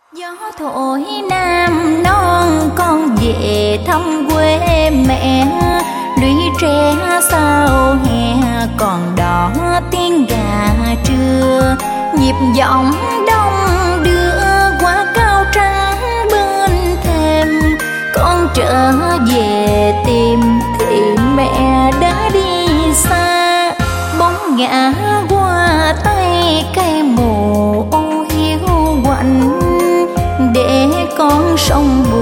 Gió thổi Nam non con về thăm quê mẹ, lũy tre sau hè còn đỏ tiếng gà trưa, nhịp giọng đông đưa qua cao trắng bên thềm. Con trở về tìm thì mẹ đã đi xa, bóng ngã qua tay cây mồ ô hiu quạnh, để con sông buồn